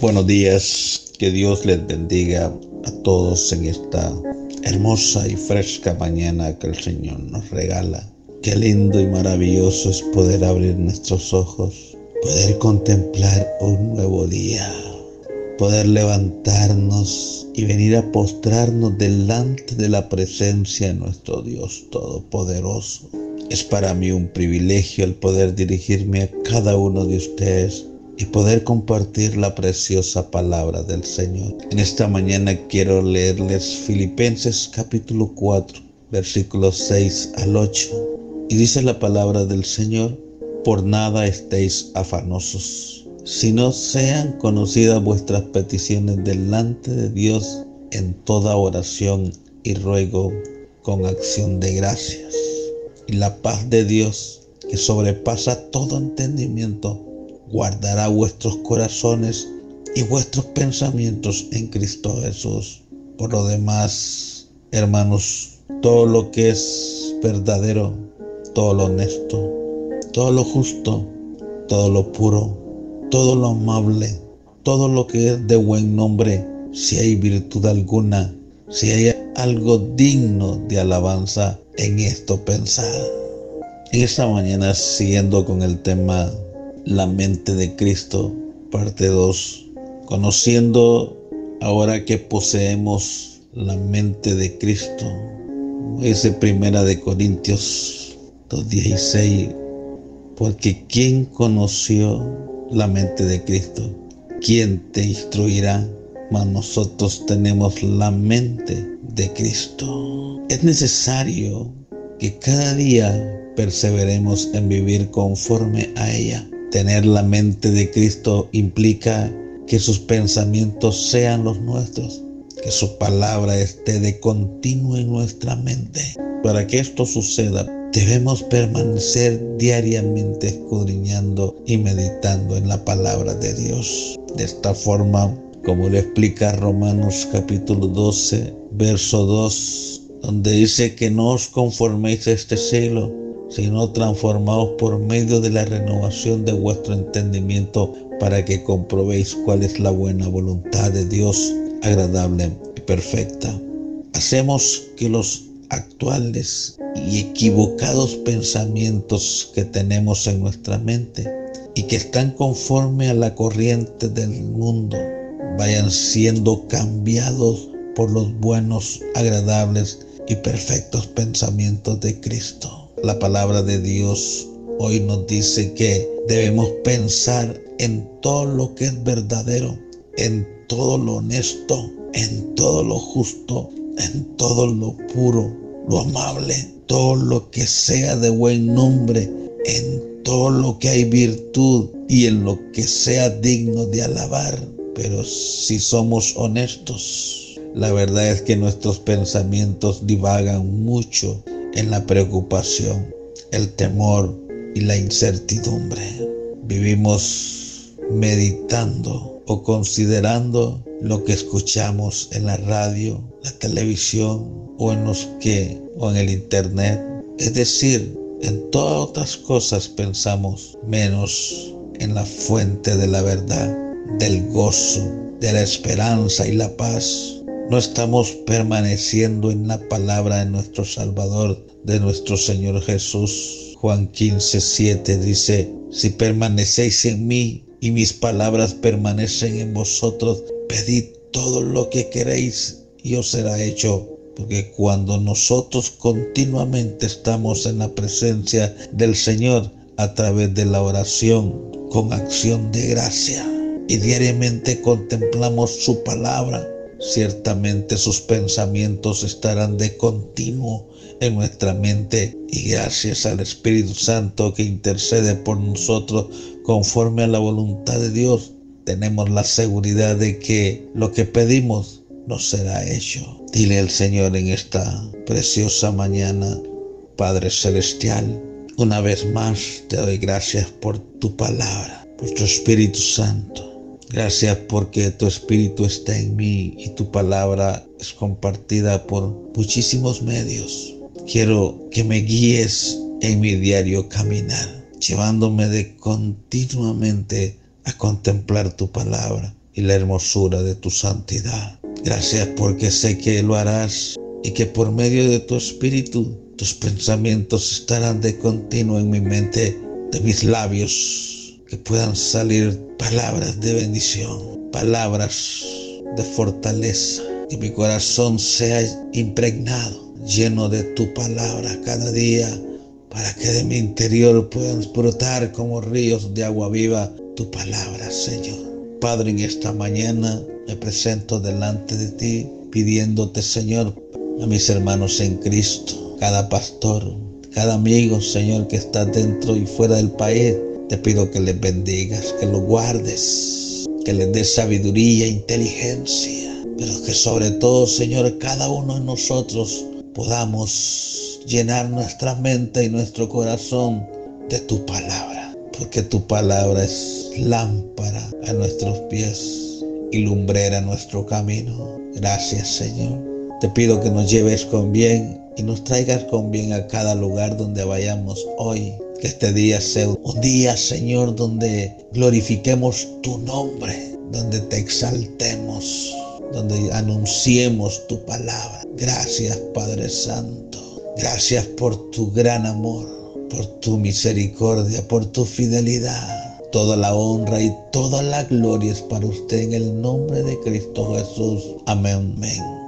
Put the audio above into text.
Buenos días, que Dios les bendiga a todos en esta hermosa y fresca mañana que el Señor nos regala. Qué lindo y maravilloso es poder abrir nuestros ojos, poder contemplar un nuevo día, poder levantarnos y venir a postrarnos delante de la presencia de nuestro Dios Todopoderoso. Es para mí un privilegio el poder dirigirme a cada uno de ustedes y poder compartir la preciosa palabra del Señor. En esta mañana quiero leerles Filipenses capítulo 4, versículos 6 al 8. Y dice la palabra del Señor: por nada estéis afanosos, sino sean conocidas vuestras peticiones delante de Dios en toda oración y ruego con acción de gracias. Y la paz de Dios, que sobrepasa todo entendimiento, guardará vuestros corazones y vuestros pensamientos en Cristo Jesús. Por lo demás, hermanos, todo lo que es verdadero, todo lo honesto, todo lo justo, todo lo puro, todo lo amable, todo lo que es de buen nombre, si hay virtud alguna, si hay algo digno de alabanza, en esto pensad. En esta mañana, siguiendo con el tema La mente de Cristo, parte 2, conociendo ahora que poseemos la mente de Cristo. Dice Primera de Corintios 2:16, porque ¿quién conoció la mente de Cristo? ¿Quién te instruirá? Mas nosotros tenemos la mente de Cristo. Es necesario que cada día perseveremos en vivir conforme a ella. Tener la mente de Cristo implica que sus pensamientos sean los nuestros, que su palabra esté de continuo en nuestra mente. Para que esto suceda, debemos permanecer diariamente escudriñando y meditando en la palabra de Dios. De esta forma, como lo explica Romanos capítulo 12, verso 2, donde dice que no os conforméis a este siglo, sino transformaos por medio de la renovación de vuestro entendimiento, para que comprobéis cuál es la buena voluntad de Dios, agradable y perfecta. Hacemos que los actuales y equivocados pensamientos que tenemos en nuestra mente y que están conforme a la corriente del mundo vayan siendo cambiados por los buenos, agradables y perfectos pensamientos de Cristo. La palabra de Dios hoy nos dice que debemos pensar en todo lo que es verdadero, en todo lo honesto, en todo lo justo, en todo lo puro, lo amable, todo lo que sea de buen nombre, en todo lo que hay virtud y en lo que sea digno de alabar. Pero si somos honestos, la verdad es que nuestros pensamientos divagan mucho en la preocupación, el temor y la incertidumbre. Vivimos meditando o considerando lo que escuchamos en la radio, la televisión o en el internet. Es decir, en todas otras cosas pensamos, menos en la fuente de la verdad, del gozo, de la esperanza y la paz. No estamos permaneciendo en la palabra de nuestro Salvador, de nuestro Señor Jesús. Juan 15:7 dice: si permanecéis en mí y mis palabras permanecen en vosotros, pedid todo lo que queréis y os será hecho. Porque cuando nosotros continuamente estamos en la presencia del Señor a través de la oración con acción de gracia y diariamente contemplamos su palabra, ciertamente sus pensamientos estarán de continuo en nuestra mente, y gracias al Espíritu Santo que intercede por nosotros conforme a la voluntad de Dios, tenemos la seguridad de que lo que pedimos nos será hecho. Dile al Señor en esta preciosa mañana: Padre Celestial, una vez más te doy gracias por tu palabra, por tu Espíritu Santo. Gracias porque tu Espíritu está en mí y tu palabra es compartida por muchísimos medios. Quiero que me guíes en mi diario caminar, llevándome de continuamente a contemplar tu palabra, y la hermosura de tu santidad. Gracias porque sé que lo harás y que por medio de tu Espíritu tus pensamientos estarán de continuo en mi mente, de mis labios, que puedan salir palabras de bendición, palabras de fortaleza, que mi corazón sea impregnado, lleno de tu palabra cada día, para que de mi interior puedan brotar como ríos de agua viva tu palabra, Señor. Padre, en esta mañana me presento delante de ti, pidiéndote, Señor, a mis hermanos en Cristo, cada pastor, cada amigo, Señor, que está dentro y fuera del país, te pido que les bendigas, que los guardes, que les des sabiduría e inteligencia, pero que sobre todo, Señor, cada uno de nosotros podamos llenar nuestra mente y nuestro corazón de tu palabra, porque tu palabra es lámpara a nuestros pies y lumbrera a nuestro camino. Gracias, Señor. Te pido que nos lleves con bien y nos traigas con bien a cada lugar donde vayamos hoy. Que este día sea un día, Señor, donde glorifiquemos tu nombre, donde te exaltemos, donde anunciemos tu palabra. Gracias, Padre Santo. Gracias por tu gran amor, por tu misericordia, por tu fidelidad. Toda la honra y toda la gloria es para usted en el nombre de Cristo Jesús. Amén. Amén.